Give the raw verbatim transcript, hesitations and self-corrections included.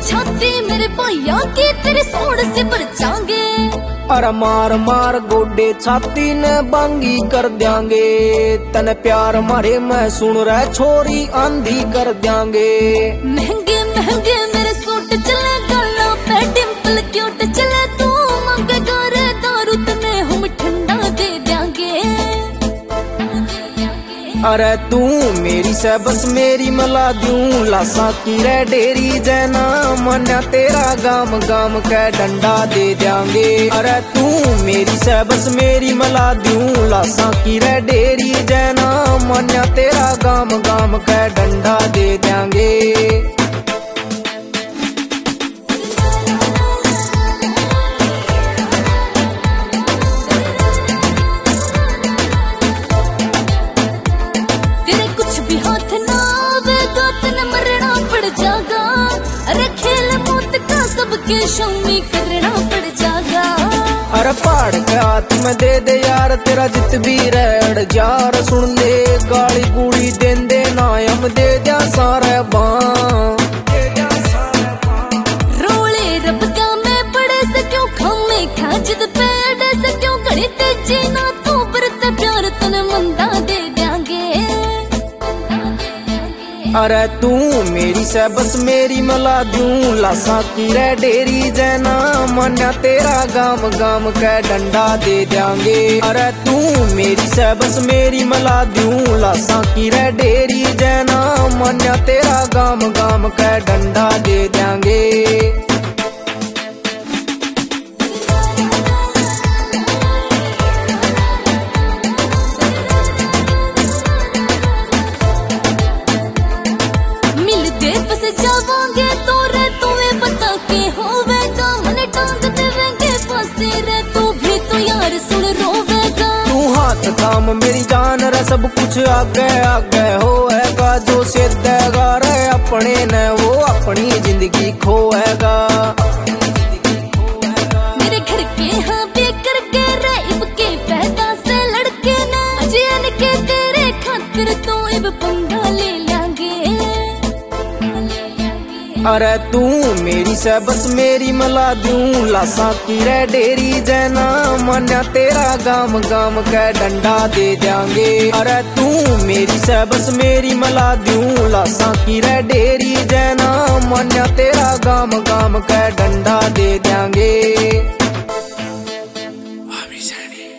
छाती मेरे भैया की तेरे सोड़ से भर जाएंगे। अरे मार मार गोडे छाती ने बांगी कर देंगे, तने प्यार मारे मैं सुन रहा छोरी आंधी कर देंगे। महंगे महंगे मेरे सूट चले गला पे डिम्पल क्यूट चले, तू मांगेगा रे दारू तने हम ठंडा दे देंगे। अरे तू मेरी से बस मेरी मला दूं लासा की रे डेरी जैना, मन्या तेरा गाम गाम के डंडा दे देंगे। अरे तू मेरी से बस मेरी मला दूं लासा की रे डेरी जैना, मन्या तेरा गाम गाम के डंडा दे देंगे। सबके शम्मी करना पड़ जागा। अरे पहाड़ के हाथ में दे दे यार तेरा जित भी रेड़ यार, सुन ले गाली गुड़ी दे दे ना हम दे दिया सारे बां। रोले रब का मैं पड़े से क्यों खामे खाजद पेड़ से क्यों घड़ी तेजी ना तू बरत प्यार तन मंदा दे देंगे। अरे तू मेरी से बस मेरी मला दूं लासा की रे डेरी जैना, मन्या तेरा गाम गाम के डंडा दे देंगे। अरे तू मेरी से बस मेरी मला दूं लासा की रे डेरी जैना, मन्या तेरा गाम गाम के डंडा दे देंगे। जावांगे तो रे तुम्हें बता के होवेगा, मने टांग देवेंगे फांसी रे तू भी तो यार सुन रोवेगा। तू हाथ थाम मेरी जान रे सब कुछ आगे आगे होएगा, जो सिद्धेगा रे अपने ने वो अपनी जिंदगी खोएगा। मेरे घर के हाँ बेकर के रे इब के पैदा से लड़के ना अजयन के तेरे खातिर तो इब पंगा ले लेंगे। अरे तू मेरी से बस मेरी मला दूं लासा की रे डेरी जैना, मन्या तेरा गाम गाम के डंडा दे देंगे। अरे तू मेरी से बस मेरी मला दूं लासा की रे डेरी जैना, मन्या तेरा गाम गाम के डंडा दे